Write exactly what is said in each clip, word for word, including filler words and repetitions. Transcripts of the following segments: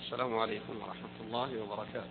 السلام عليكم ورحمة الله وبركاته.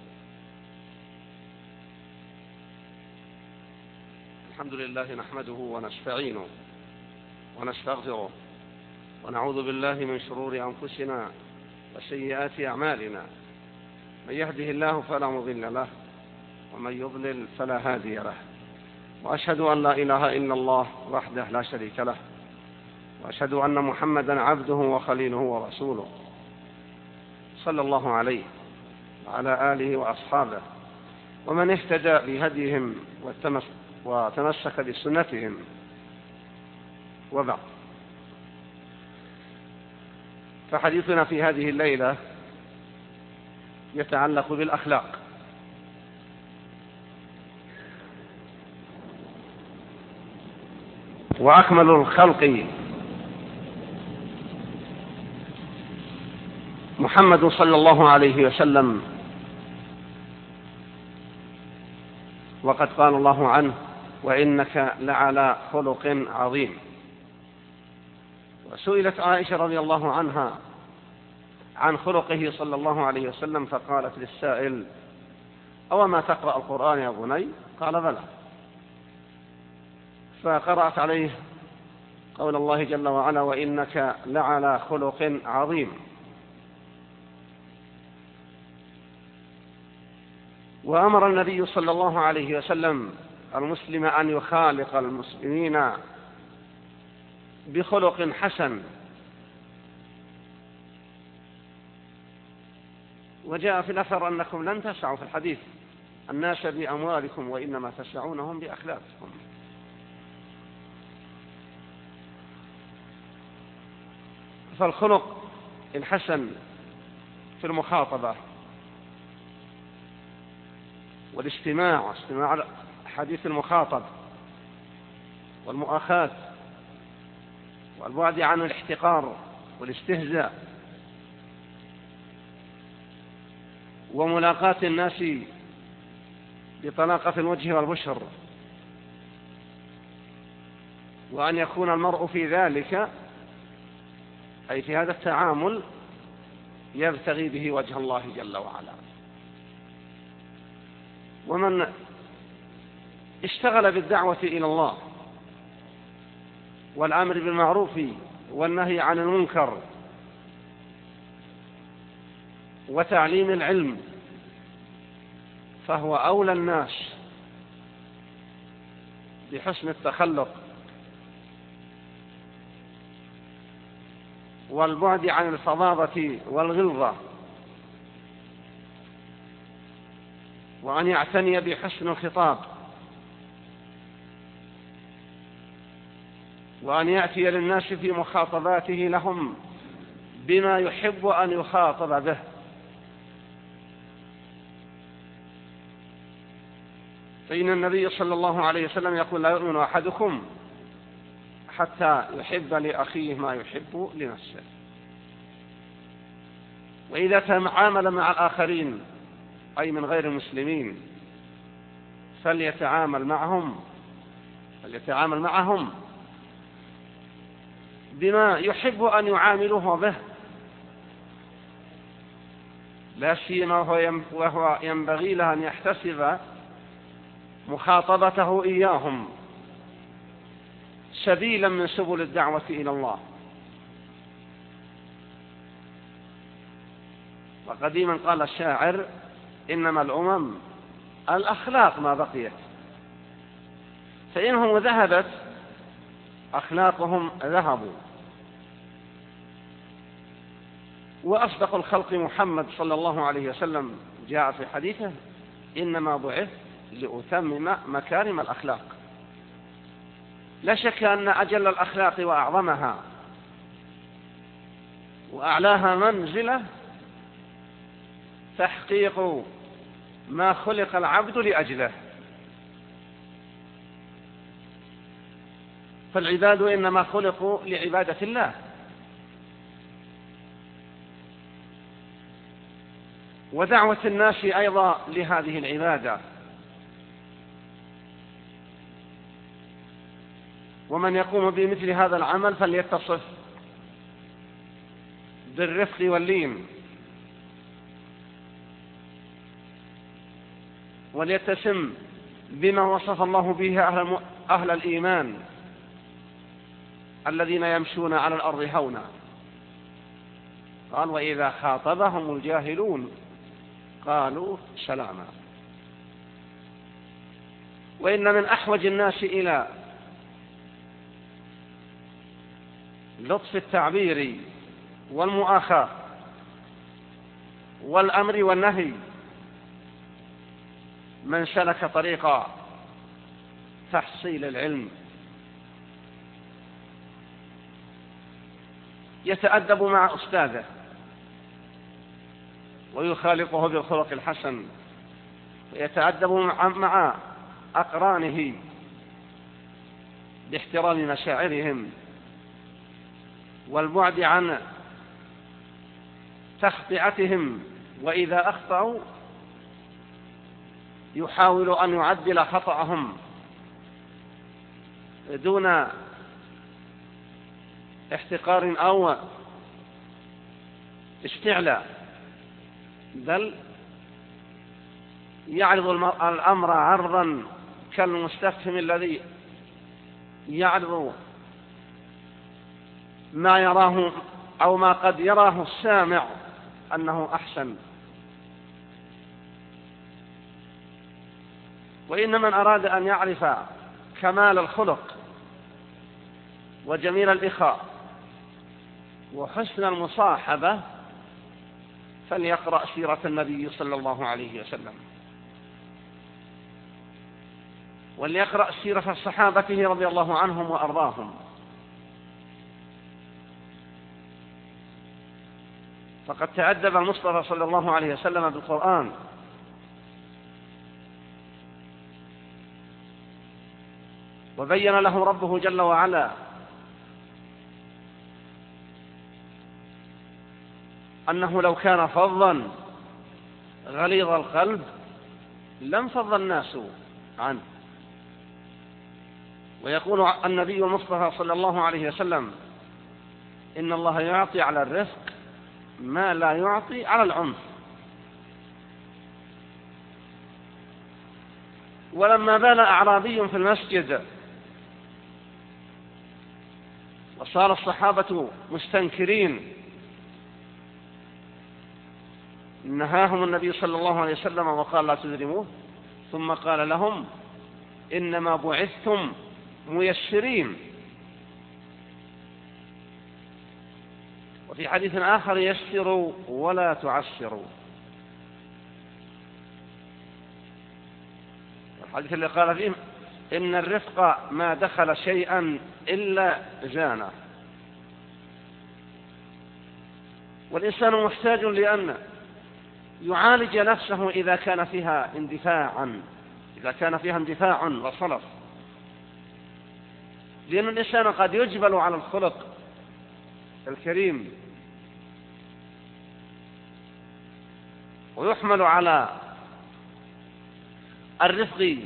الحمد لله نحمده ونستعينه ونستغفره ونعوذ بالله من شرور أنفسنا وسيئات أعمالنا، من يهده الله فلا مضل له ومن يضلل فلا هادي له، وأشهد أن لا إله إلا الله وحده لا شريك له، وأشهد أن محمدا عبده وخليله ورسوله، صلى الله عليه وعلى آله وأصحابه ومن اهتدى بهديهم وتمسك بسنتهم، وبعد. فحديثنا في هذه الليلة يتعلق بالأخلاق. وأكمل الخلق محمد صلى الله عليه وسلم، وقد قال الله عنه: وإنك لعلى خلق عظيم. وسئلت عائشة رضي الله عنها عن خلقه صلى الله عليه وسلم، فقالت للسائل: أوما تقرأ القرآن يا بني؟ قال: بلى. فقرأت عليه قول الله جل وعلا: وإنك لعلى خلق عظيم. وأمر النبي صلى الله عليه وسلم المسلم أن يخالق المسلمين بخلق حسن. وجاء في الأثر أنكم لن تسعوا في الحديث الناس بأموالكم، وإنما تسعونهم بأخلاقكم. فالخلق الحسن في المخاطبة والاستماع واستماع حديث المخاطب والمؤاخاة والبعد عن الاحتقار والاستهزاء وملاقاة الناس بطلاقة الوجه والبشر، وأن يكون المرء في ذلك أي في هذا التعامل يبتغي به وجه الله جل وعلا. ومن اشتغل بالدعوة إلى الله والأمر بالمعروف والنهي عن المنكر وتعليم العلم، فهو أولى الناس بحسن التخلق والبعد عن الفظاظة والغلظة، وأن يعتني بحسن الخطاب، وأن يأتي للناس في مخاطباته لهم بما يحب أن يخاطب به. فإن النبي صلى الله عليه وسلم يقول: لا يؤمن أحدكم حتى يحب لأخيه ما يحب لنفسه. وإذا تعامل مع الآخرين أي من غير المسلمين فليتعامل معهم فليتعامل معهم بما يحب أن يعاملوه به، لا سيما وهو ينبغي له أن يحتسب مخاطبته إياهم سبيلا من سبل الدعوة إلى الله. وقديما قال الشاعر: إنما الأمم الأخلاق ما بقيت، فإنهم ذهبت أخلاقهم ذهبوا. وأصدق الخلق محمد صلى الله عليه وسلم جاء في حديثه: إنما بعث لأتمم مكارم الأخلاق. لا شك أن أجل الأخلاق وأعظمها وأعلاها منزلة تحقيق ما خلق العبد لأجله. فالعباد إنما خلقوا لعبادة الله، ودعوة الناس أيضا لهذه العبادة. ومن يقوم بمثل هذا العمل فليتصف بالرفق واللين وليتسم بما وصف الله به أهل, أهل الإيمان الذين يمشون على الأرض هونا. قال وإذا خاطبهم الجاهلون قالوا سلاما. وإن من أحوج الناس إلى لطف التعبير والمؤاخاة والأمر والنهي من سلك طريق تحصيل العلم، يتأدب مع أستاذه ويخالطه بالخلق الحسن، ويتأدب مع أقرانه باحترام مشاعرهم والبعد عن تخطئتهم، وإذا أخطأوا يحاول أن يعدل خطأهم دون احتقار أو استعلاء، بل يعرض الأمر عرضا كالمستفهم الذي يعرض ما يراه أو ما قد يراه السامع أنه أحسن. وإن من أراد أن يعرف كمال الخلق وجميل الإخاء وحسن المصاحبة فليقرأ سيرة النبي صلى الله عليه وسلم، وليقرأ سيرة صحابته رضي الله عنهم وأرضاهم، فقد تأدب المصطفى صلى الله عليه وسلم بالقرآن، وبين له ربه جل وعلا أنه لو كان فظا غليظ القلب لم فض الناس عنه. ويقول النبي المصطفى صلى الله عليه وسلم إن الله يعطي على الرفق ما لا يعطي على العنف. ولما بال أعرابي في المسجد وصار الصحابة مستنكرين نهاهم النبي صلى الله عليه وسلم وقال لا تذرموه، ثم قال لهم إنما بعثتم ميسرين. وفي حديث آخر يسروا ولا تعسروا. الحديث اللي قال فيه إن الرفق ما دخل شيئا إلا زانه. والإنسان محتاج لأن يعالج نفسه إذا كان فيها اندفاعا إذا كان فيها اندفاع وصلف، لأن الإنسان قد يجبل على الخلق الكريم ويحمل على الرفق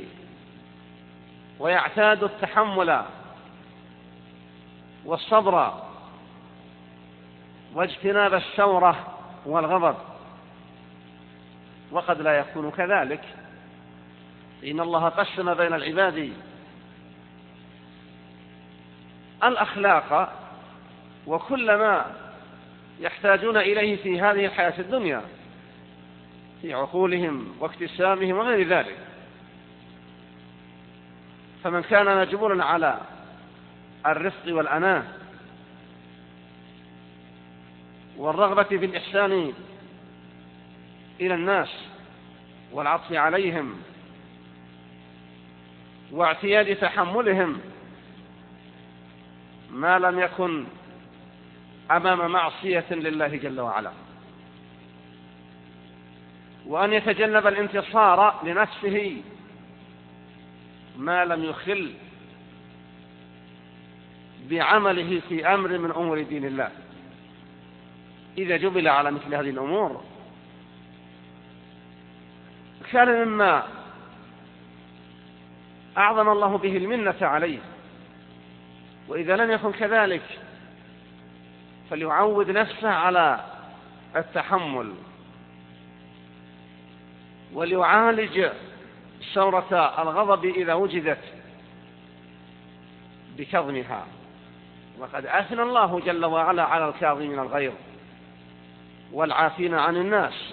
ويعتاد التحمل والصبر واجتناب الشورة والغضب، وقد لا يكون كذلك، إن الله قسم بين العباد الأخلاق وكل ما يحتاجون إليه في هذه الحياة الدنيا في عقولهم واكتسامهم وغير ذلك. فمن كان مجبولا على الرفق والأناة والرغبة في الإحسان إلى الناس والعطف عليهم واعتياد تحملهم ما لم يكن أمام معصية لله جل وعلا، وأن يتجنب الانتصار لنفسه ما لم يخل بعمله في أمر من أمور دين الله. إذا جبل على مثل هذه الأمور كان مما أعظم الله به المنة عليه، وإذا لم يكن كذلك فليعود نفسه على التحمل وليعالج ثورة الغضب إذا وجدت بكظمها، وقد أثنى الله جل وعلا على الكاظمين الغيظ والعافين عن الناس،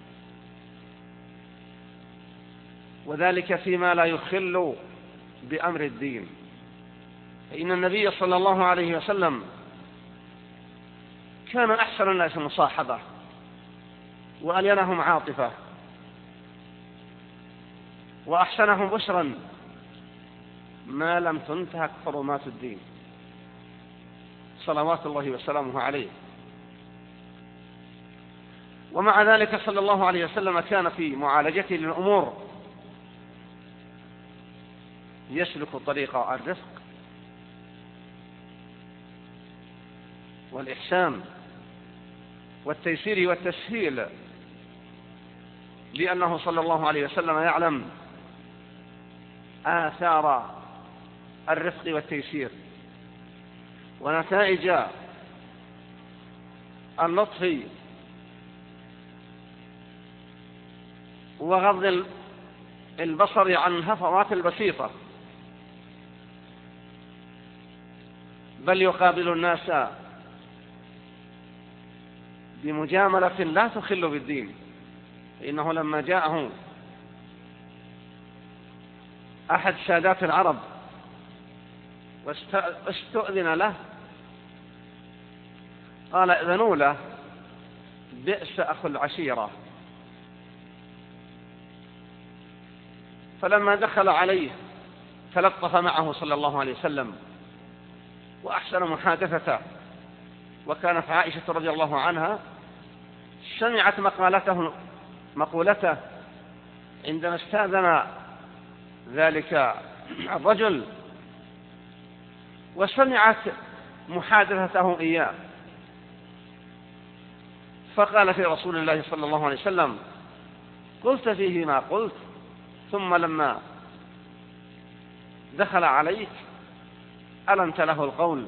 وذلك فيما لا يخل بأمر الدين. فإن النبي صلى الله عليه وسلم كان أحسن الناس مصاحبة وألينهم عاطفة وأحسنهم بشرا ما لم تنتهك حرمات الدين صلوات الله وسلامه عليه. ومع ذلك صلى الله عليه وسلم كان في معالجته للأمور يسلك طريق الرفق والإحسان والتيسير والتسهيل، لأنه صلى الله عليه وسلم يعلم آثار الرفق والتيسير ونتائج اللطف وغض البصر عن الهفوات البسيطة، بل يقابل الناس بمجاملة لا تخل بالدين. إنه لما جاءه أحد سادات العرب واستؤذن له قال ائذنوا له بئس أخو العشيرة. فلما دخل عليه تلطف معه صلى الله عليه وسلم وأحسن محادثته. وكانت عائشة رضي الله عنها سمعت مقالته مقولته عندما استأذن ذلك الرجل، وسمعت محادثته إياه، فقال في رسول الله صلى الله عليه وسلم قلت فيه ما قلت، ثم لما دخل عليك ألنت له القول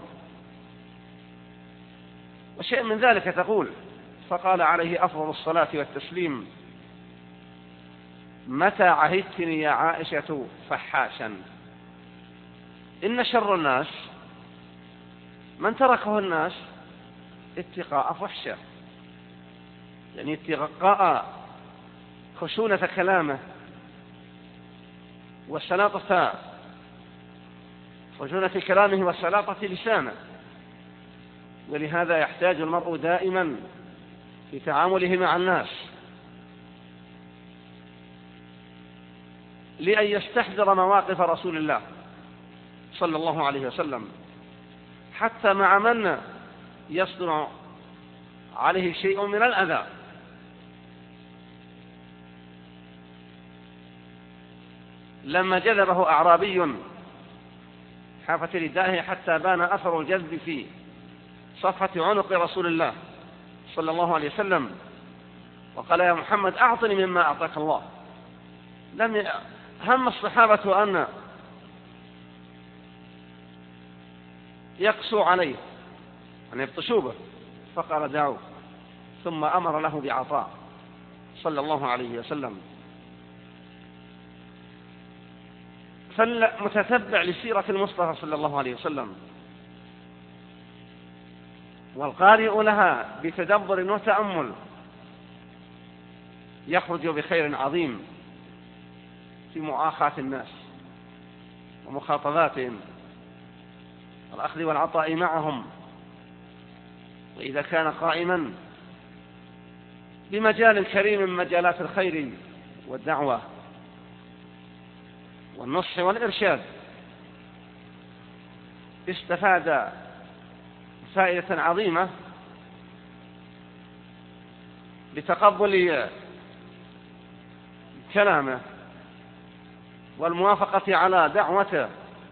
وشيء من ذلك تقول؟ فقال عليه أفضل الصلاة والتسليم متى عهدتني يا عائشة فحاشا؟ إن شر الناس من تركه الناس اتقاء فحشه، يعني اتقاء خشونة كلامه وسلاطة خشونة كلامه وسلاطة لسانه. ولهذا يحتاج المرء دائما في تعامله مع الناس لأن يستحضر مواقف رسول الله صلى الله عليه وسلم، حتى مع من يصدر عليه شيء من الأذى. لما جذبه أعرابي حافة ردائه حتى بان أثر الجذب في صفحة عنق رسول الله صلى الله عليه وسلم وقال يا محمد أعطني مما أعطاك الله، لم هم الصحابة أن يقسوا عليه أن يبطشوا به، فقال دعوه، ثم أمر له بعطاء صلى الله عليه وسلم. فالمتتبع لسيرة المصطفى صلى الله عليه وسلم والقارئ لها بتدبر وتأمل يخرج بخير عظيم في مؤاخاة الناس ومخاطباتهم والأخذ والعطاء معهم. وإذا كان قائما بمجال كريم من مجالات الخير والدعوة والنصح والإرشاد استفاد فائدة عظيمة بتقبل كلامه والموافقة على دعوته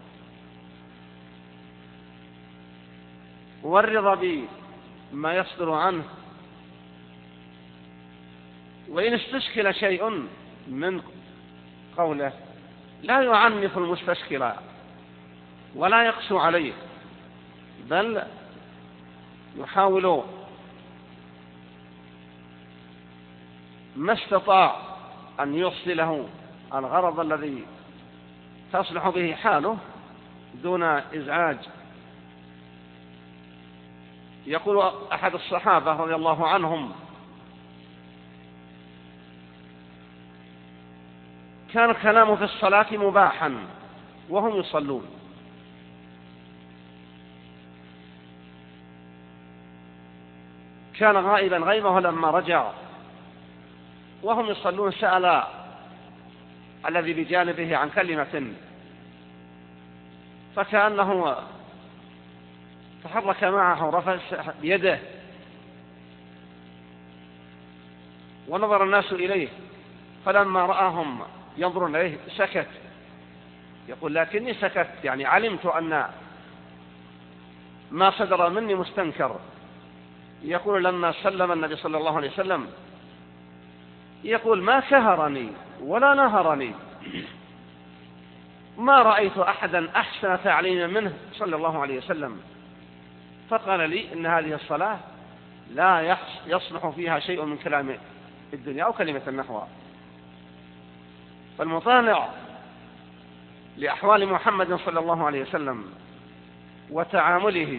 والرضا بما يصدر عنه، وإن استشكل شيء من قوله لا يعنف المستشكل ولا يقسو عليه، بل يحاول ما استطاع أن يوصله الغرض الذي تصلح به حاله دون إزعاج. يقول أحد الصحابة رضي الله عنهم: كان الكلام في الصلاة مباحا وهم يصلون، كان غائبا غيبه، لما رجع وهم يصلون سأل الذي بجانبه عن كلمة، فكأنه تحرك معه، رفع بيده، ونظر الناس إليه، فلما رآهم ينظرون إليه سكت. يقول: لكني سكت، يعني علمت أن ما صدر مني مستنكر. يقول: لما سلم النبي صلى الله عليه وسلم يقول: ما كهرني ولا نهرني، ما رأيت أحدا أحسن تعليما منه صلى الله عليه وسلم. فقال لي: إن هذه الصلاة لا يصلح فيها شيء من كلام الدنيا أو كلمة النحو. فالمطالع لأحوال محمد صلى الله عليه وسلم وتعامله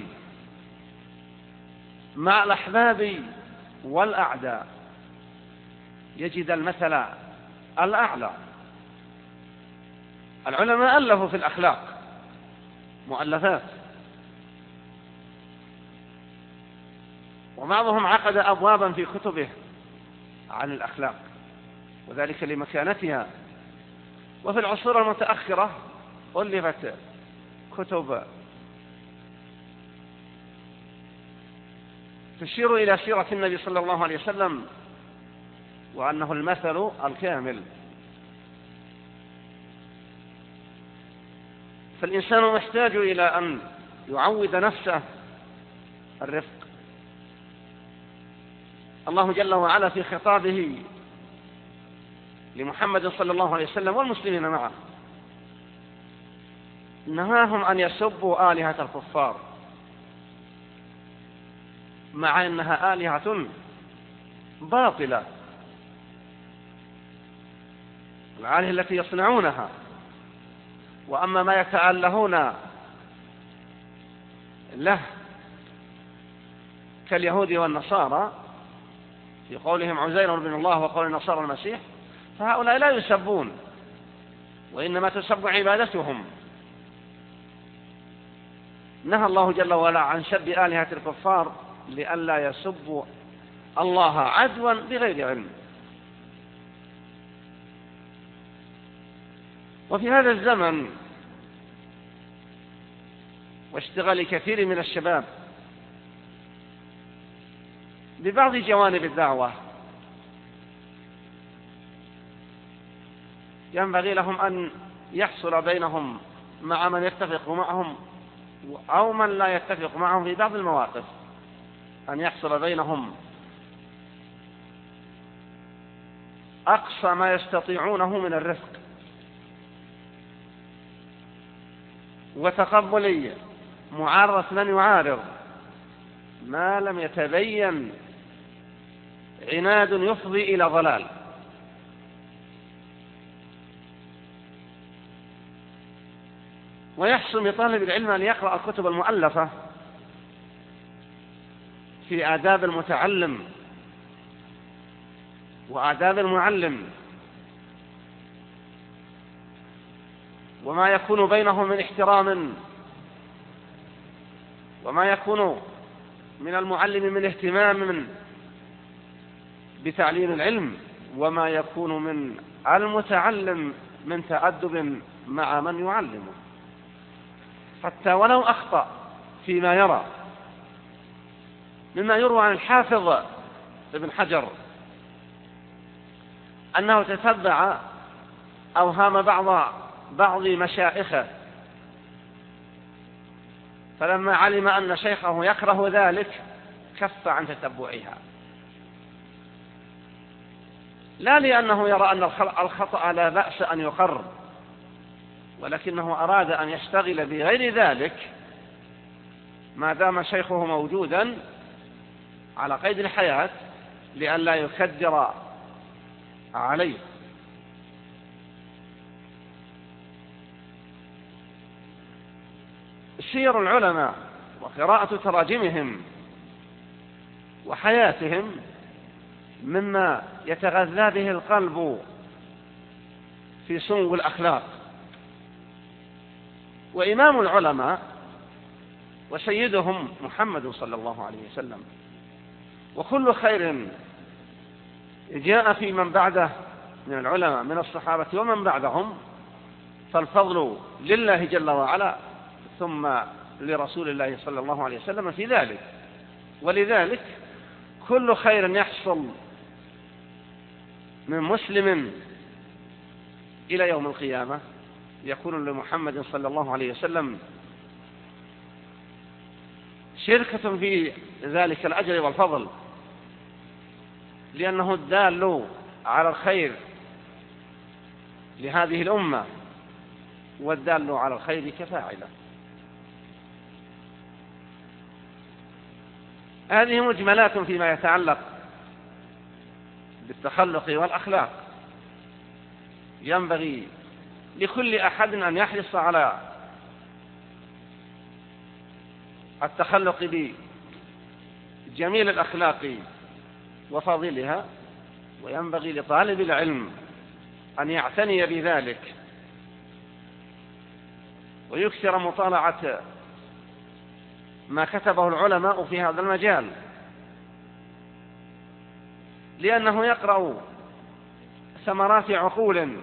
مع الأحباب والأعداء يجد المثل الأعلى. العلماء ألفوا في الأخلاق مؤلفات، وبعضهم عقد أبوابا في كتبه عن الأخلاق، وذلك لمكانتها. وفي العصور المتأخرة ألفت كتب تشير إلى سيرة النبي صلى الله عليه وسلم وأنه المثل الكامل. فالإنسان محتاج إلى أن يعود نفسه الرفق. الله جل وعلا في خطابه لمحمد صلى الله عليه وسلم والمسلمين معه نهاهم أن يسبوا آلهة الكفار، مع أنها آلهة باطلة، الآلهة التي يصنعونها. وأما ما يتألهون له كاليهود والنصارى في قولهم عزير بن الله وقول النصارى المسيح، فهؤلاء لا يسبون، وإنما تسب عبادتهم. نهى الله جل وعلا عن سب آلهة الكفار لئلا يسبوا الله عدوا بغير علم. وفي هذا الزمن واشتغال كثير من الشباب ببعض جوانب الدعوة، ينبغي لهم أن يحصل بينهم مع من يتفق معهم أو من لا يتفق معهم في بعض المواقف، أن يحصل بينهم أقصى ما يستطيعونه من الرفق وتقبل معارضة من يعارض، ما لم يتبين عناد يفضي إلى ضلال. ويحسن لطالب العلم أن يقرأ الكتب المؤلفة في آداب المتعلم وآداب المعلم، وما يكون بينهم من احترام، وما يكون من المعلم من اهتمام بتعليم العلم، وما يكون من المتعلم من تأدب مع من يعلمه، حتى ولو أخطأ فيما يرى. مما يروى عن الحافظ ابن حجر أنه تتبع أوهام بعض بعض مشائخه، فلما علم أن شيخه يكره ذلك كف عن تتبعها، لا لأنه يرى أن الخطأ لا بأس أن يقر، ولكنه أراد أن يشتغل بغير ذلك ما دام شيخه موجودا على قيد الحياة لئلا يكدر عليه. سير العلماء وقراءة تراجمهم وحياتهم مما يتغذى به القلب في سمو الأخلاق. وإمام العلماء وسيدهم محمد صلى الله عليه وسلم، وكل خير جاء في من بعده من العلماء من الصحابة ومن بعدهم فالفضل لله جل وعلا ثم لرسول الله صلى الله عليه وسلم في ذلك. ولذلك كل خير يحصل من مسلم إلى يوم القيامة يكون لمحمد صلى الله عليه وسلم شركة في ذلك الأجر والفضل، لأنه الدال على الخير لهذه الأمة والدال على الخير كفاعله. هذه مجملات فيما يتعلق بالتخلق والأخلاق. ينبغي لكل أحد أن يحرص على التخلق بجميل الأخلاق وفاضلها، وينبغي لطالب العلم أن يعتني بذلك ويكثر مطالعة ما كتبه العلماء في هذا المجال، لأنه يقرأ ثمرات عقول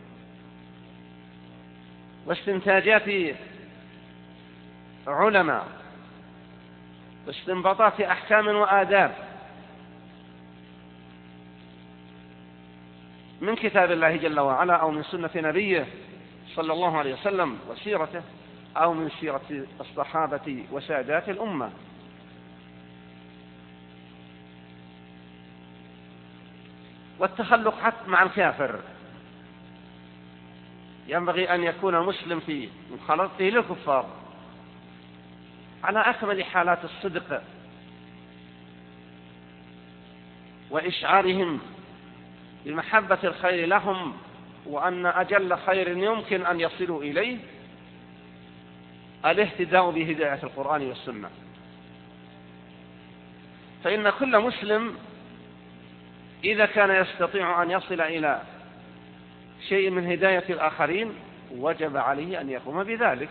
واستنتاجات علماء واستنباطات أحكام وآداب من كتاب الله جل وعلا أو من سنة نبيه صلى الله عليه وسلم وسيرته أو من سيرة الصحابة وسادات الأمة. والتخلق حتى مع الكافر ينبغي أن يكون المسلم في مخالطته للكفار على أكمل حالات الصدق وإشعارهم بمحبة الخير لهم، وأن أجل خير يمكن أن يصلوا إليه الاهتداء بهداية القرآن والسنة. فإن كل مسلم إذا كان يستطيع أن يصل إلى شيء من هداية الآخرين وجب عليه أن يقوم بذلك.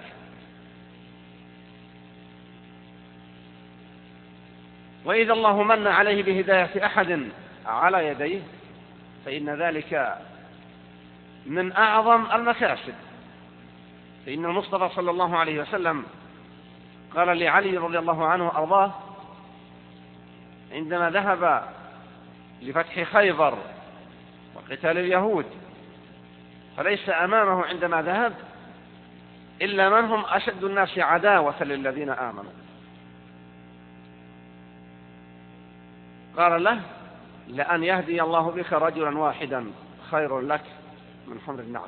وإذا الله من عليه بهداية أحد على يديه فإن ذلك من أعظم المكاسب. فإن المصطفى صلى الله عليه وسلم قال لعلي رضي الله عنه وأرضاه عندما ذهب لفتح خيبر وقتال اليهود فليس أمامه عندما ذهب إلا من هم أشد الناس عداوة للذين آمنوا. قال له لأن يهدي الله بك رجلا واحدا خير لك من حمر النعم.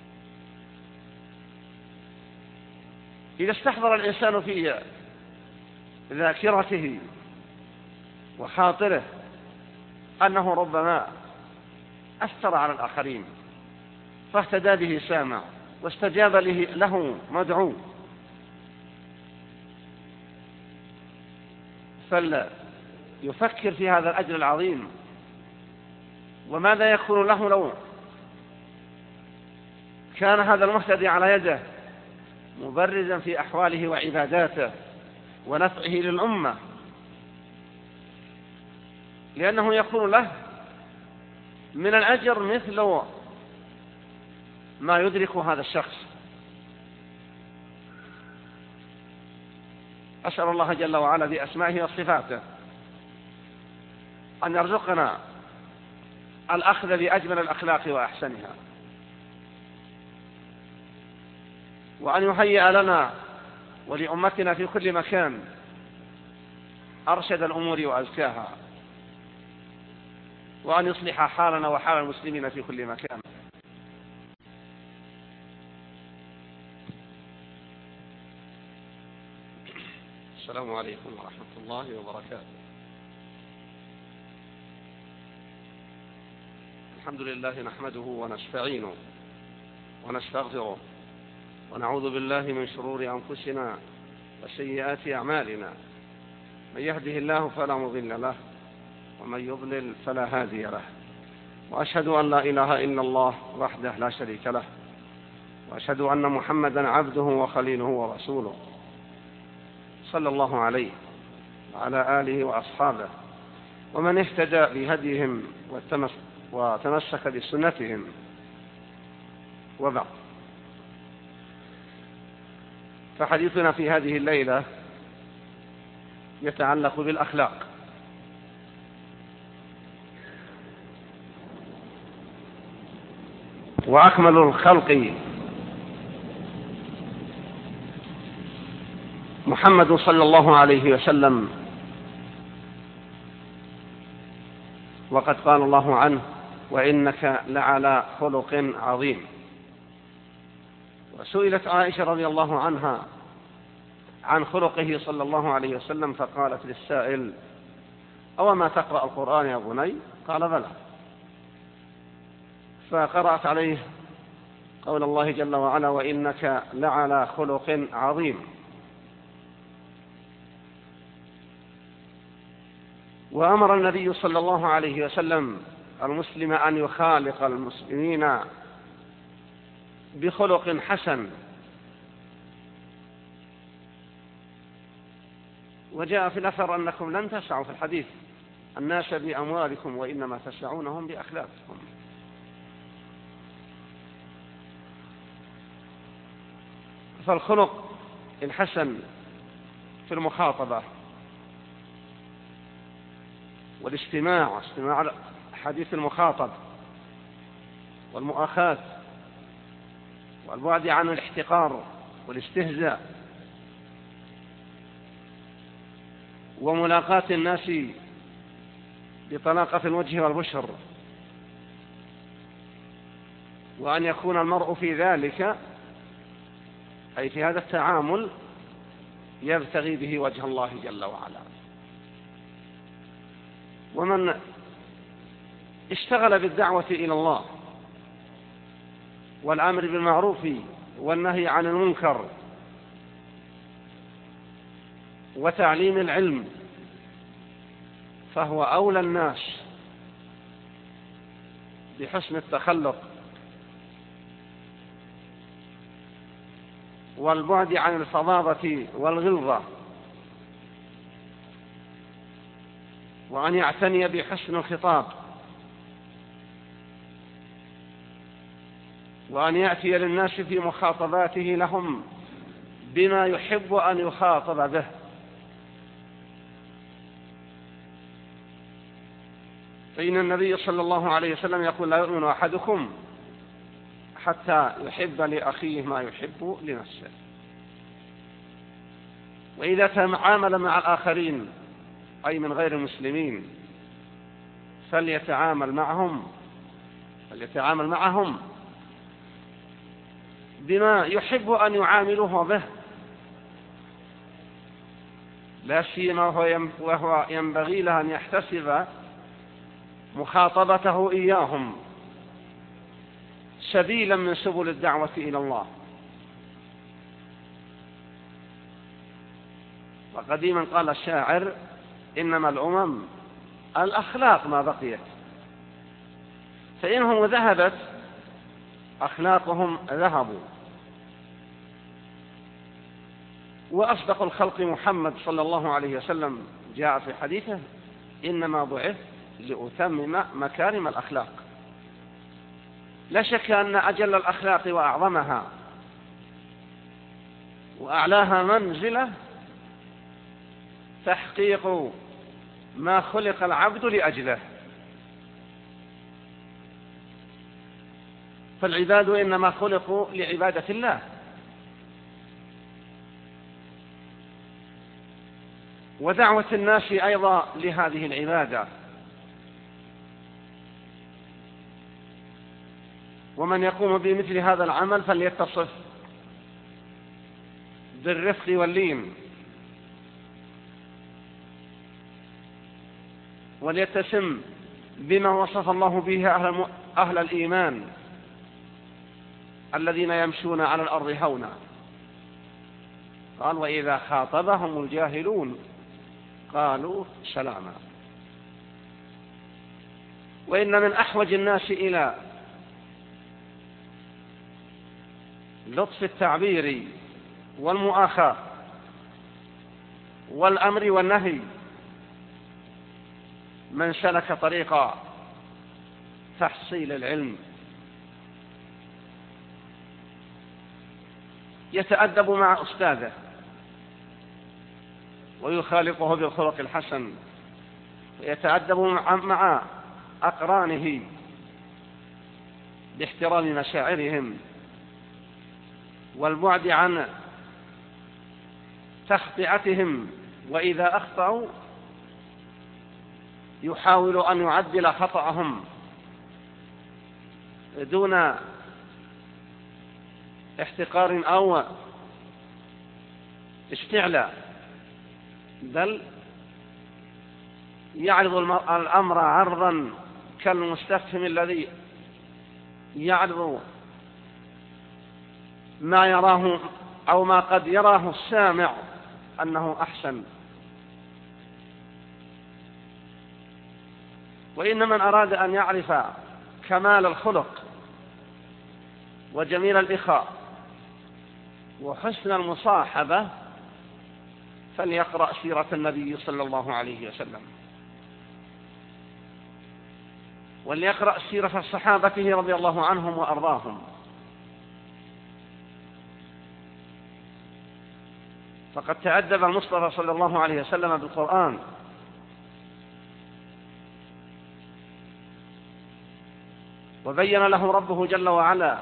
إذا استحضر الإنسان في ذاكرته وخاطره أنه ربما أثر على الآخرين فاهتدى به سامع واستجاب له مدعو، فليفكر في هذا الأجر العظيم وماذا يكون له لو كان هذا المهتدي على يده مبرزا في أحواله وعباداته ونفعه للأمة، لأنه يكون له من الأجر مثل ما يدرك هذا الشخص. أسأل الله جل وعلا بأسمائه وصفاته أن يرزقنا الأخذ بأجمل الأخلاق وأحسنها، وأن يهيئ لنا ولأمتنا في كل مكان أرشد الأمور وأزكاها، وأن يصلح حالنا وحال المسلمين في كل مكان. السلام عليكم ورحمة الله وبركاته. الحمد لله نحمده ونستعينه ونستغفره ونعوذ بالله من شرور أنفسنا وسيئات أعمالنا. من يهده الله فلا مضل له ومن يضلل فلا هادي له. وأشهد أن لا إله إلا الله وحده لا شريك له، وأشهد أن محمدا عبده وخليله ورسوله، صلى الله عليه وعلى آله وأصحابه ومن اهتدى بهديهم وتمسك بسنتهم. وبعد، فحديثنا في هذه الليلة يتعلق بالأخلاق. وأكمل الخلق محمد صلى الله عليه وسلم، وقد قال الله عنه: وإنك لعلى خلق عظيم. وسئلت عائشة رضي الله عنها عن خلقه صلى الله عليه وسلم، فقالت للسائل: أو ما تقرأ القرآن يا بني؟ قال: بلى. فقرأت عليه قول الله جل وعلا: وإنك لعلى خلق عظيم. وأمر النبي صلى الله عليه وسلم المسلم أن يخالق المسلمين بخلق حسن. وجاء في الأثر أنكم لن تسعوا في الحديث الناس بأموالكم وإنما تسعونهم بأخلاقكم. فالخلق الحسن في المخاطبة والاستماع، استماع حديث المخاطب، والمؤاخاة، والبعد عن الاحتقار والاستهزاء، وملاقاة الناس بطلاقة الوجه والبشر، وأن يكون المرء في ذلك، أي في هذا التعامل، يبتغي به وجه الله جل وعلا. ومن اشتغل بالدعوة إلى الله والأمر بالمعروف والنهي عن المنكر وتعليم العلم، فهو أولى الناس بحسن التخلق والبعد عن الفظاظة والغلظة، وأن يعتني بحسن الخطاب، وأن يأتي للناس في مخاطباته لهم بما يحب أن يخاطب به. فإن النبي صلى الله عليه وسلم يقول: لا يؤمن أحدكم حتى يحب لأخيه ما يحب لنفسه. وإذا تعامل مع الآخرين، أي من غير المسلمين، فليتعامل معهم فليتعامل معهم بما يحب أن يعاملوه به، لا سيما وهو ينبغي له أن يحتسب مخاطبته إياهم سبيلا من سبل الدعوة إلى الله. وقديما قال الشاعر: إنما الأمم الأخلاق ما بقيت، فإنهم ذهبت أخلاقهم ذهبوا. وأصدق الخلق محمد صلى الله عليه وسلم جاء في حديثه: إنما بعث لأتمم مكارم الأخلاق. لا شك أن أجل الأخلاق وأعظمها وأعلاها منزلة تحقيق ما خلق العبد لأجله. فالعباد إنما خلقوا لعبادة الله، ودعوة الناس أيضا لهذه العبادة. ومن يقوم بمثل هذا العمل فليتصف بالرفق واللين، وليتسم بما وصف الله به أهل, أهل الإيمان الذين يمشون على الأرض هونا. قال وإذا خاطبهم الجاهلون قالوا سلاما. وإن من أحوج الناس إلى لطف التعبير والمؤاخاة والأمر والنهي من سلك طريق تحصيل العلم، يتأدب مع أستاذه ويخالقه بالخلق الحسن، ويتأدب مع أقرانه باحترام مشاعرهم والبعد عن تخطئتهم، وإذا أخطأوا يحاول أن يعدل خطأهم دون احتقار أو استعلاء، بل يعرض الأمر عرضا كالمستفهم الذي يعرض ما يراه أو ما قد يراه السامع أنه أحسن. وإن من أراد أن يعرف كمال الخلق وجميل الإخاء وحسن المصاحبة فليقرأ سيرة النبي صلى الله عليه وسلم، وليقرأ سيرة صحابته رضي الله عنهم وأرضاهم، فقد تأدب المصطفى صلى الله عليه وسلم بالقرآن، وبين له ربه جل وعلا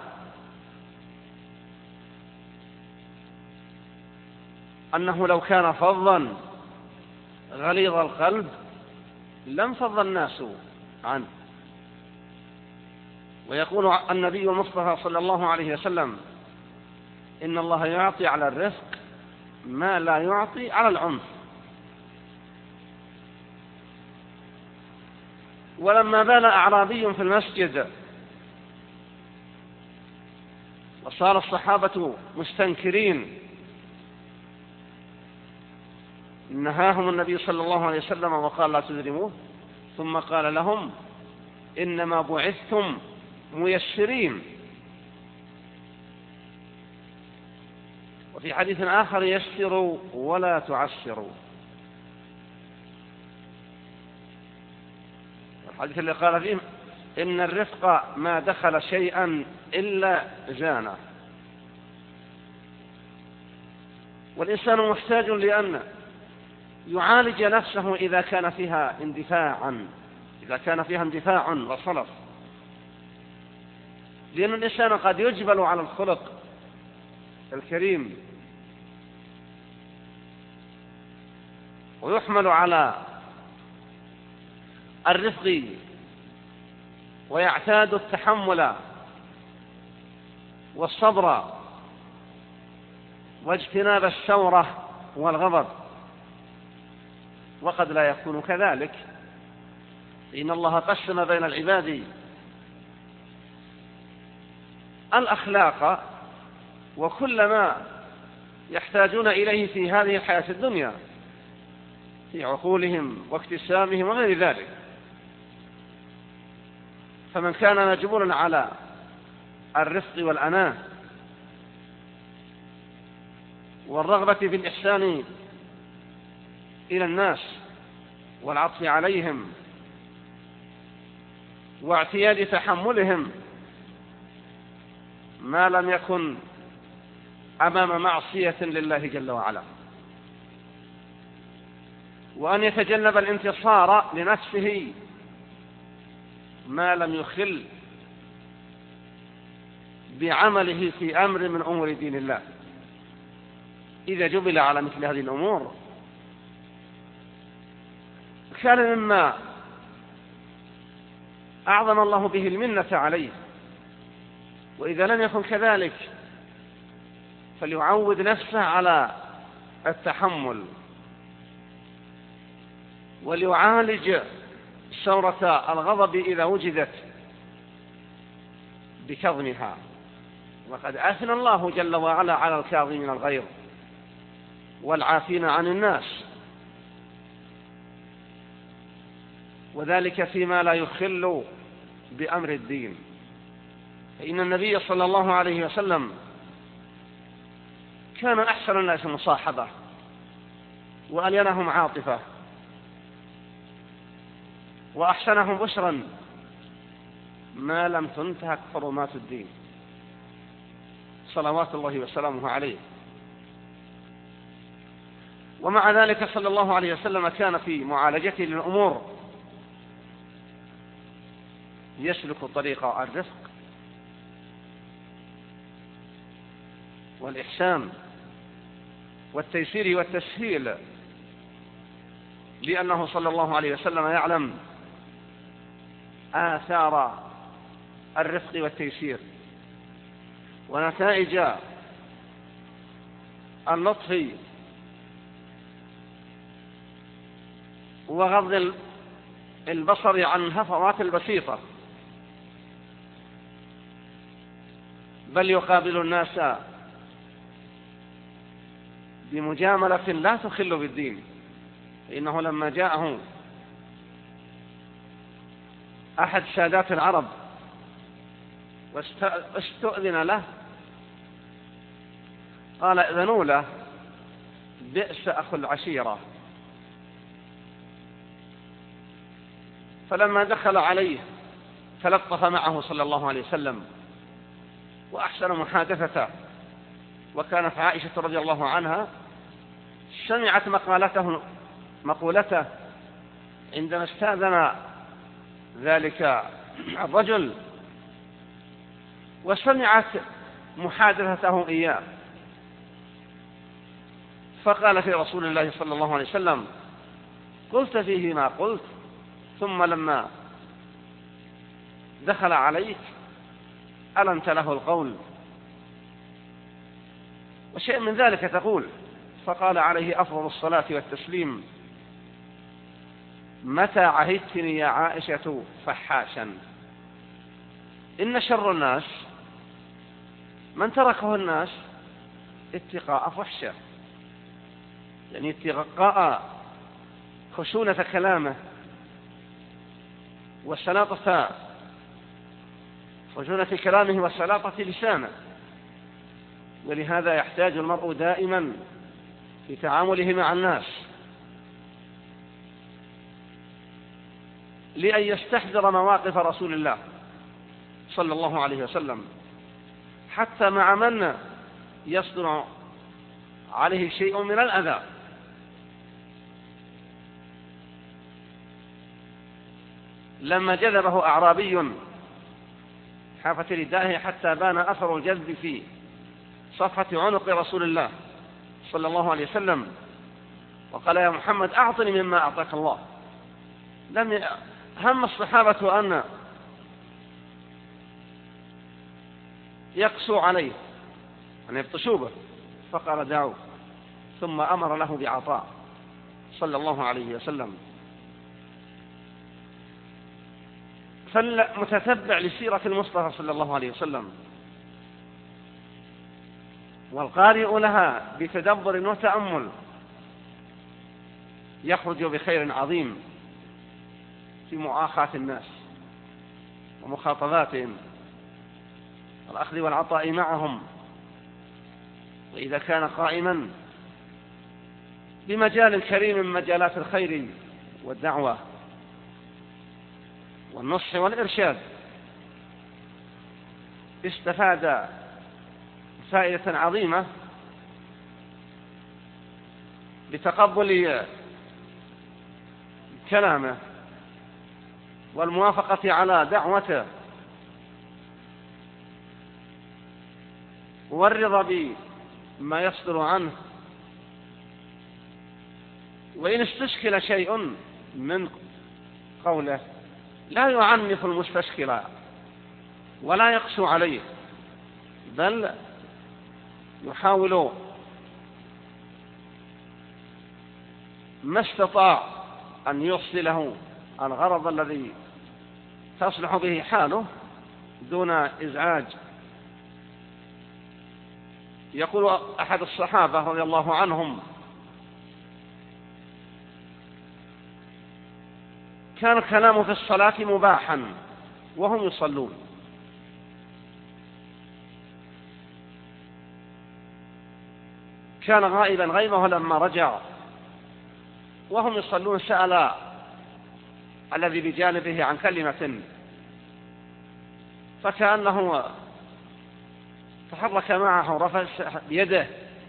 أنه لو كان فظا غليظ القلب لم فض الناس عنه. ويقول النبي المصطفى صلى الله عليه وسلم إن الله يعطي على الرفق ما لا يعطي على العنف. ولما بال أعرابي في المسجد وصار الصحابة مستنكرين نهاهم النبي صلى الله عليه وسلم وقال لا تذرموه، ثم قال لهم إنما بعثتم ميسرين. وفي حديث آخر يسروا ولا تعسروا. الحديث اللي قال فيه إن الرفق ما دخل شيئا إلا زانه. والإنسان محتاج لأن يعالج نفسه إذا كان فيها اندفاعا إذا كان فيها اندفاع وصلف، لأن الإنسان قد يجبل على الخلق الكريم ويحمل على الرفق ويعتاد التحمل والصبر واجتناب الشورة والغضب، وقد لا يكون كذلك، إن الله قسم بين العباد الأخلاق وكل ما يحتاجون إليه في هذه الحياة الدنيا في عقولهم واكتسابهم وغير ذلك. فمن كان مجبولا على الرفق والأناة والرغبة في الإحسان إلى الناس والعطف عليهم واعتياد تحملهم ما لم يكن أمام معصية لله جل وعلا، وأن يتجنب الانتصار لنفسه ما لم يخل بعمله في أمر من أمور دين الله. إذا جبل على مثل هذه الأمور كان مما أعظم الله به المنة عليه، وإذا لم يكن كذلك فليعود نفسه على التحمل وليعالج شورة الغضب إذا وجدت بكظمها. وقد أثنى الله جل وعلا على الكاظمين الغيظ والعافين عن الناس، وذلك فيما لا يخل بأمر الدين. فإن النبي صلى الله عليه وسلم كان أحسن الناس مصاحبة وألينهم عاطفة وأحسنهم بشرا ما لم تنتهك حرمات الدين صلوات الله وسلامه عليه. ومع ذلك صلى الله عليه وسلم كان في معالجته للأمور يسلك طريق الرفق والإحسان والتيسير والتسهيل، لأنه صلى الله عليه وسلم يعلم آثار الرفق والتيسير ونتائج اللطف وغض البصر عن الهفوات البسيطة، بل يقابل الناس بمجاملة لا تخل بالدين. إنه لما جاءه أحد سادات العرب واستؤذن له قال ائذنوا له بئس أخو العشيرة. فلما دخل عليه تلطف معه صلى الله عليه وسلم وأحسن محادثته. وكانت عائشة رضي الله عنها سمعت مقالته مقولته عندما استأذن ذلك الرجل، وسمعت محادثته إياه، فقالت لرسول الله صلى الله عليه وسلم قلت فيه ما قلت، ثم لما دخل عليك ألنت له القول وشيء من ذلك تقول؟ فقال عليه أفضل الصلاة والتسليم متى عهدتني يا عائشة فحاشا؟ إن شر الناس من تركه الناس اتقاء فحشه، يعني اتقاء خشونة كلامه وسلاطة خشونة كلامه وسلاطة لسانه. ولهذا يحتاج المرء دائما في تعامله مع الناس لأن يستحضر مواقف رسول الله صلى الله عليه وسلم، حتى مع من يصدر عليه شيء من الأذى. لما جذبه أعرابي حافة ردائه حتى بان أثر الجذب في صفحة عنق رسول الله صلى الله عليه وسلم وقال يا محمد أعطني مما أعطاك الله، لم هم الصحابة أن يقسوا عليه أن يبطشوا به، فقال دعوه، ثم أمر له بعطاء صلى الله عليه وسلم. فالمتتبع لسيرة المصطفى صلى الله عليه وسلم والقارئ لها بتدبر وتأمل يخرج بخير عظيم في معاخاة الناس ومخاطباتهم والأخذ والعطاء معهم. وإذا كان قائما بمجال كريم من مجالات الخير والدعوة والنصح والإرشاد استفاد فائدة عظيمة بتقبل كلامه والموافقة على دعوته والرضا بما يصدر عنه. وإن استشكل شيء من قوله لا يعنف المستشكل ولا يقسو عليه، بل يحاول ما استطاع أن يوصله الغرض الذي تصلح به حاله دون إزعاج. يقول أحد الصحابة رضي الله عنهم كان الكلام في الصلاة مباحا وهم يصلون. كان غائبا غيبه لما رجع وهم يصلون سأل الذي بجانبه عن كلمة، فكأنه تحرك معه رفع بيده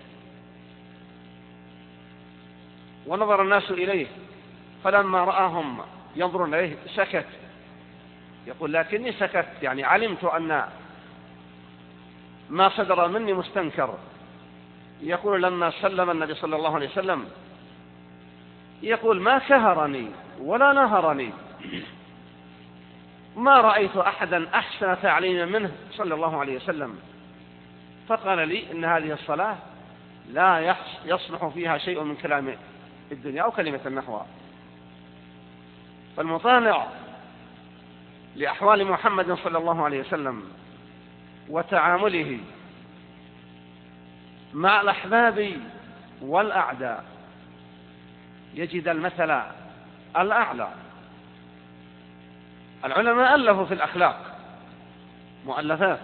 ونظر الناس إليه، فلما رآهم ينظرون إليه سكت. يقول لكني سكت يعني علمت أن ما صدر مني مستنكر. يقول لما سلم النبي صلى الله عليه وسلم يقول ما كهرني ولا نهرني، ما رأيت أحدا أحسن تعليما منه صلى الله عليه وسلم، فقال لي إن هذه الصلاة لا يصلح فيها شيء من كلام الدنيا أو كلمة النحو. فالمطالع لأحوال محمد صلى الله عليه وسلم وتعامله مع الأحباب والأعداء يجد المثل الأعلى. العلماء ألفوا في الأخلاق مؤلفات،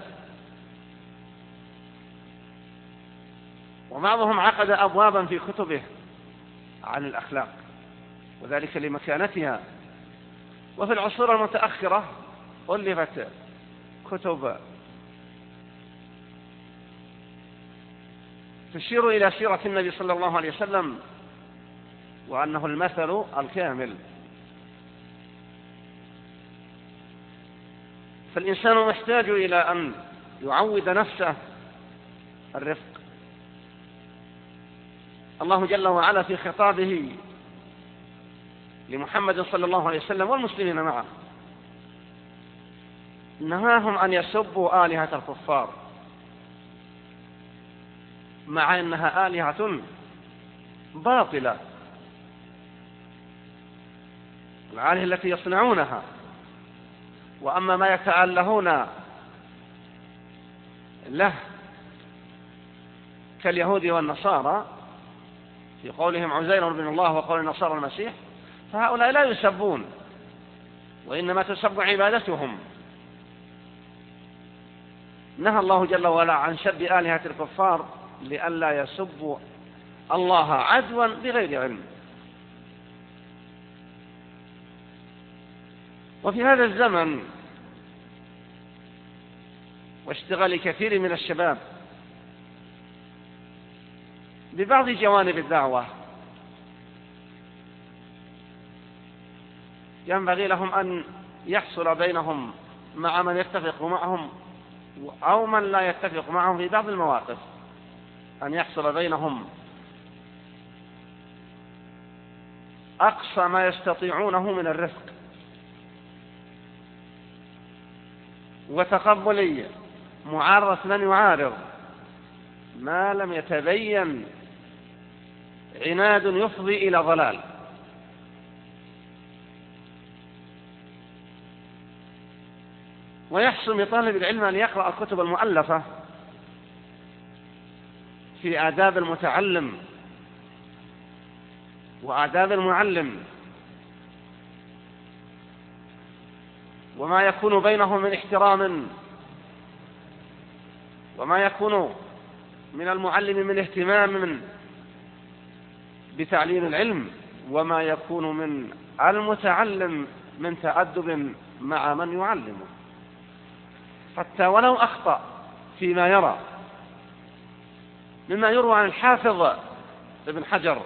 وبعضهم عقد أبوابا في كتبه عن الأخلاق وذلك لمكانتها. وفي العصور المتأخرة ألفت كتب تشير إلى سيرة النبي صلى الله عليه وسلم وأنه المثل الكامل. فالإنسان محتاج إلى أن يعود نفسه الرفق. الله جل وعلا في خطابه لمحمد صلى الله عليه وسلم والمسلمين معه نهاهم أن يسبوا آلهة الكفار، مع أنها آلهة باطلة، الآلهة التي يصنعونها. وأما ما يتألهون له كاليهود والنصارى في قولهم عزير بن الله وقول النصارى المسيح، فهؤلاء لا يسبون وإنما تسب عبادتهم. نهى الله جل وعلا عن سب آلهة الكفار لئلا يسبوا الله عدوا بغير علم. وفي هذا الزمن واشتغال كثير من الشباب ببعض جوانب الدعوة ينبغي لهم أن يحصل بينهم مع من يتفق معهم أو من لا يتفق معهم في بعض المواقف، أن يحصل بينهم أقصى ما يستطيعونه من الرفق وتقبل معارضة من يعارض ما لم يتبين عناد يفضي إلى ضلال. ويحسن لطالب العلم أن يقرأ الكتب المؤلفة في آداب المتعلم وآداب المعلم وما يكون بينهم من احترام، وما يكون من المعلم من اهتمام بتعليم العلم، وما يكون من المتعلم من تأدب مع من يعلمه، حتى ولو أخطأ فيما يرى. مما يروى عن الحافظ ابن حجر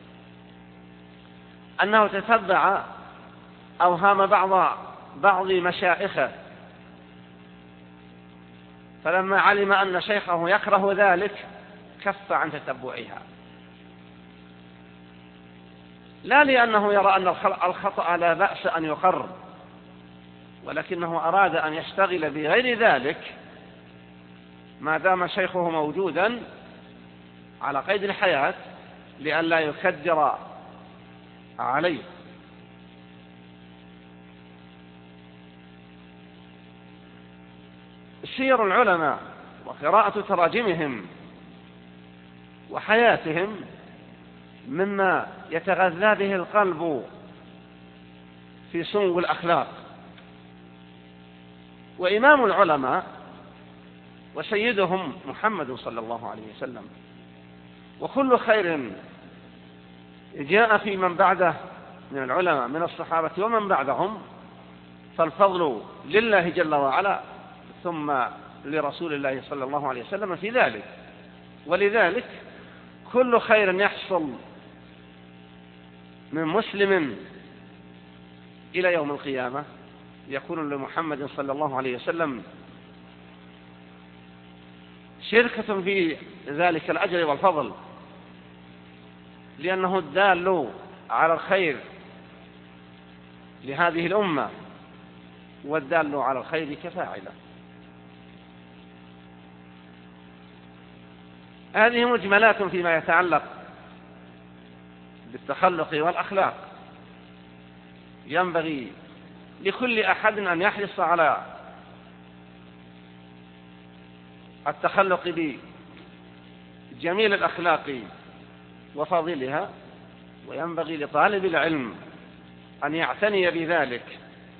أنه تتبع أوهام بعض بعض مشائخه، فلما علم أن شيخه يكره ذلك كف عن تتبعها، لا لأنه يرى أن الخطأ لا بأس أن يقر، ولكنه أراد أن يشتغل بغير ذلك ما دام شيخه موجودا على قيد الحياة لئلا يكدر عليه. سير العلماء وقراءة تراجمهم وحياتهم مما يتغذى به القلب في سمو الأخلاق. وإمام العلماء وسيدهم محمد صلى الله عليه وسلم، وكل خير جاء في من بعده من العلماء من الصحابة ومن بعدهم فالفضل لله جل وعلا ثم لرسول الله صلى الله عليه وسلم في ذلك. ولذلك كل خير يحصل من مسلم إلى يوم القيامة يكون لمحمد صلى الله عليه وسلم شركة في ذلك الأجر والفضل، لأنه الدال على الخير لهذه الأمة والدال على الخير كفاعله. هذه مجملات فيما يتعلق بالتخلق والأخلاق. ينبغي لكل أحد أن يحرص على التخلق بجميل الأخلاق وفاضلها، وينبغي لطالب العلم أن يعتني بذلك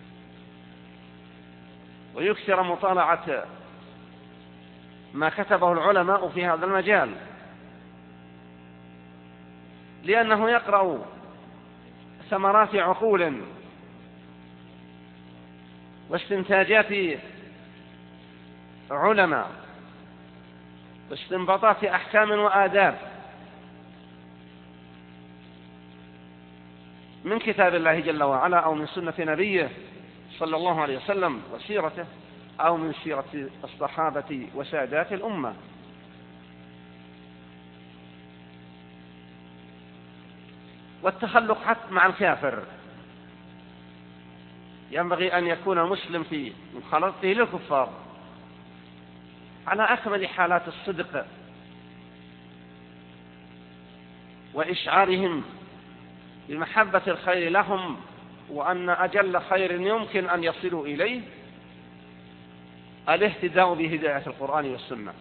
ويكثر مطالعة ما كتبه العلماء في هذا المجال، لأنه يقرأ ثمرات عقول واستنتاجات علماء واستنباطات أحكام وآداب من كتاب الله جل وعلا أو من سنة نبيه صلى الله عليه وسلم وسيرته أو من سيرة الصحابة وسادات الأمة. والتخلق حتى مع الكافر ينبغي أن يكون مسلم في مخالطته للكفار على أكمل حالات الصدق وإشعارهم بمحبة الخير لهم، وأن أجل خير يمكن أن يصلوا إليه الاهتداء بهداية القرآن والسنة.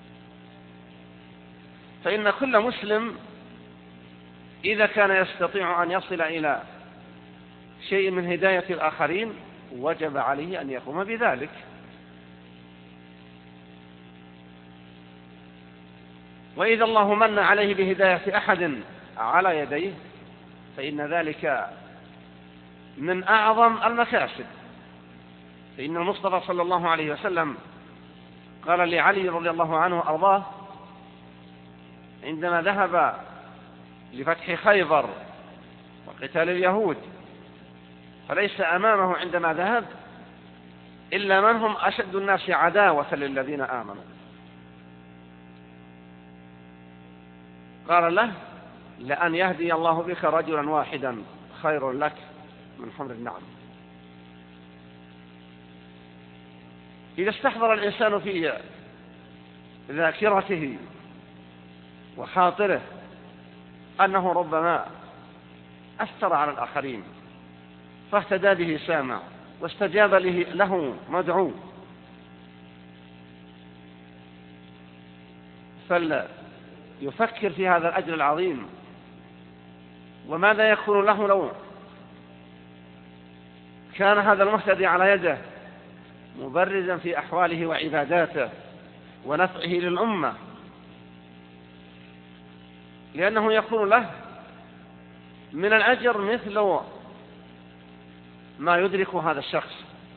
فإن كل مسلم إذا كان يستطيع أن يصل إلى شيء من هداية الآخرين وجب عليه أن يقوم بذلك. وإذا الله من عليه بهداية أحد على يديه فإن ذلك من أعظم المكاسب. فإن المصطفى صلى الله عليه وسلم قال لعلي رضي الله عنه وأرضاه عندما ذهب لفتح خيبر وقتال اليهود، فليس أمامه عندما ذهب إلا من هم أشد الناس عداوة للذين آمنوا. قال له لأن يهدي الله بك رجلا واحدا خير لك من حمر النعم. إذا استحضر الإنسان في ذاكرته وخاطره أنه ربما أثر على الآخرين فاهتدى به سامع واستجاب له مدعو، فليفكر في هذا الأجر العظيم وماذا يكون له لو كان هذا المهتدي على يده مبرزا في أحواله وعباداته ونفعه للأمة، لأنه يكون له من الأجر مثل ما يدرك هذا الشخص.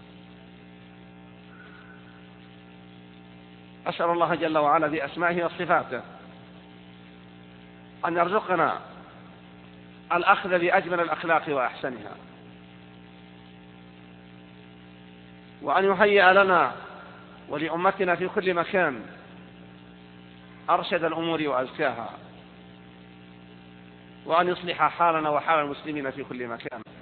أسأل الله جل وعلا بأسمائه وصفاته أن يرزقنا الأخذ بأجمل الأخلاق وأحسنها، وأن يهيئ لنا ولأمتنا في كل مكان أرشد الأمور وأزكاها، وأن يصلح حالنا وحال المسلمين في كل مكان.